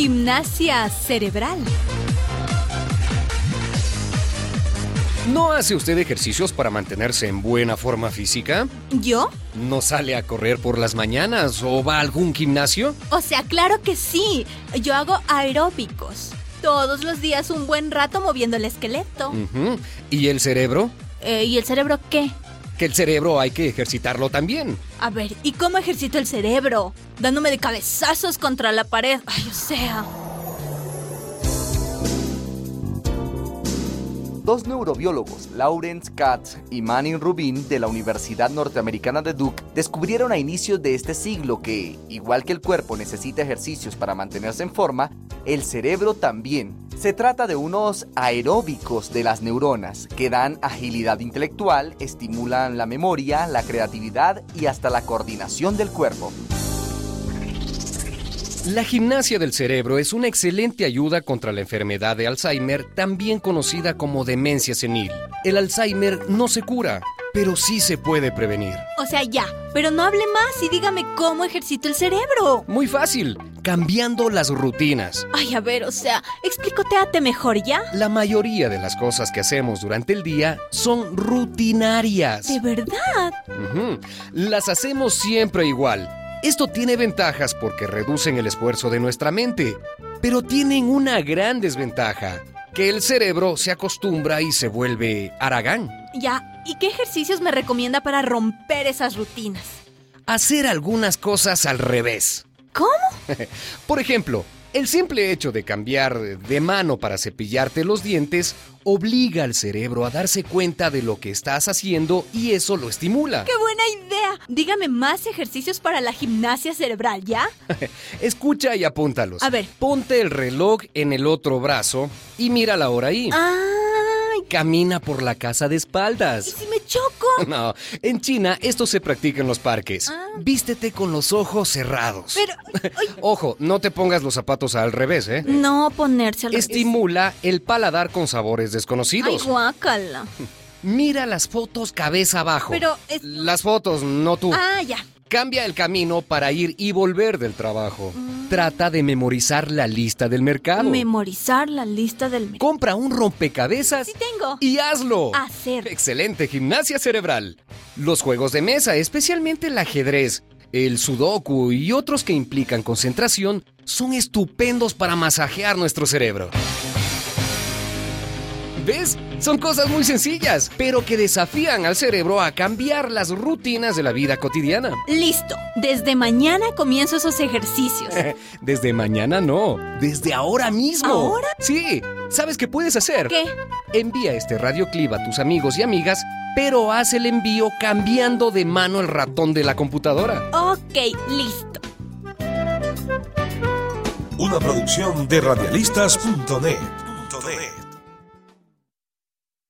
Gimnasia cerebral. ¿No hace usted ejercicios para mantenerse en buena forma física? ¿Yo? ¿No sale a correr por las mañanas o va a algún gimnasio? O sea, claro que sí. Yo hago aeróbicos. Todos los días un buen rato moviendo el esqueleto. Ujú. ¿Y el cerebro? ¿Y el cerebro qué? Que el cerebro hay que ejercitarlo también. A ver, ¿y cómo ejercito el cerebro? Dándome de cabezazos contra la pared. Ay, o sea... Dos neurobiólogos, Lawrence Katz y Manning Rubin de la Universidad Norteamericana de Duke, descubrieron a inicios de este siglo que, igual que el cuerpo necesita ejercicios para mantenerse en forma, el cerebro también. Se trata de unos aeróbicos de las neuronas que dan agilidad intelectual, estimulan la memoria, la creatividad y hasta la coordinación del cuerpo. La gimnasia del cerebro es una excelente ayuda contra la enfermedad de Alzheimer, también conocida como demencia senil. El Alzheimer no se cura, pero sí se puede prevenir. O sea, ya, pero no hable más y dígame cómo ejercito el cerebro. Muy fácil, cambiando las rutinas. Ay, a ver, o sea, explícoteate mejor, ¿ya? La mayoría de las cosas que hacemos durante el día son rutinarias. ¿De verdad? Ujú. Las hacemos siempre igual. Esto tiene ventajas porque reducen el esfuerzo de nuestra mente, pero tienen una gran desventaja, que el cerebro se acostumbra y se vuelve haragán. Ya, ¿y qué ejercicios me recomienda para romper esas rutinas? Hacer algunas cosas al revés. ¿Cómo? Por ejemplo, el simple hecho de cambiar de mano para cepillarte los dientes obliga al cerebro a darse cuenta de lo que estás haciendo y eso lo estimula. ¡Qué buena idea! Dígame más ejercicios para la gimnasia cerebral, ¿ya? Escucha y apúntalos. A ver. Ponte el reloj en el otro brazo y mira la hora ahí. ¡Ay! Camina por la casa de ¿Y espaldas. si me choco? No, en China esto se practica en los parques. Vístete con los ojos cerrados. Pero... ay, Ojo, no te pongas los zapatos al revés, ¿eh? no ponerse al revés. Estimula el paladar con sabores Ay, desconocidos. guácala. Mira las fotos cabeza abajo. Pero es... Las fotos, no tú. Ah, ya. Cambia el camino para ir y volver del trabajo. Trata de memorizar la lista del mercado. Memorizar la lista del menú. Compra un rompecabezas Sí tengo. y hazlo. Hacer. Excelente gimnasia cerebral. Los juegos de mesa, especialmente el ajedrez, el sudoku y otros que implican concentración, son estupendos para masajear nuestro cerebro. ¿Ves? Son cosas muy sencillas, pero que desafían al cerebro a cambiar las rutinas de la vida cotidiana. Listo. Desde mañana comienzo esos ejercicios. Desde mañana no, desde ahora mismo. ¿Ahora? Sí. ¿Sabes qué puedes hacer? ¿Qué? Envía este radioclip a tus amigos y amigas, pero haz el envío cambiando de mano el ratón de la computadora. Ok, listo. Una producción de radialistas.net.